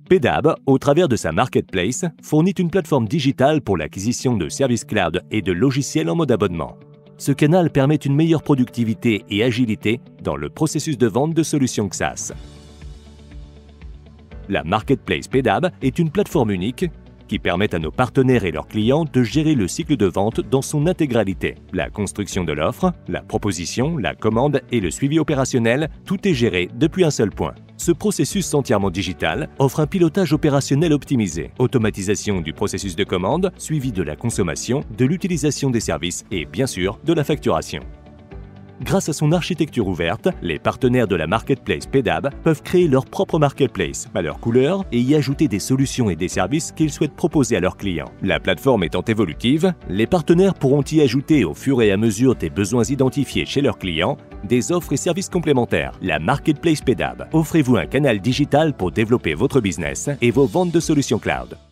Pedab, au travers de sa marketplace, fournit une plateforme digitale pour l'acquisition de services cloud et de logiciels en mode abonnement. Ce canal permet une meilleure productivité et agilité dans le processus de vente de solutions XaaS. La marketplace Pedab est une plateforme unique qui permet à nos partenaires et leurs clients de gérer le cycle de vente dans son intégralité. La construction de l'offre, la proposition, la commande et le suivi opérationnel, tout est géré depuis un seul point. Ce processus entièrement digital offre un pilotage opérationnel optimisé, automatisation du processus de commande, suivi de la consommation, de l'utilisation des services et bien sûr de la facturation. Grâce à son architecture ouverte, les partenaires de la marketplace Pedab peuvent créer leur propre marketplace à leur couleur et y ajouter des solutions et des services qu'ils souhaitent proposer à leurs clients. La plateforme étant évolutive, les partenaires pourront y ajouter au fur et à mesure des besoins identifiés chez leurs clients des offres et services complémentaires. La marketplace Pedab, offrez-vous un canal digital pour développer votre business et vos ventes de solutions cloud.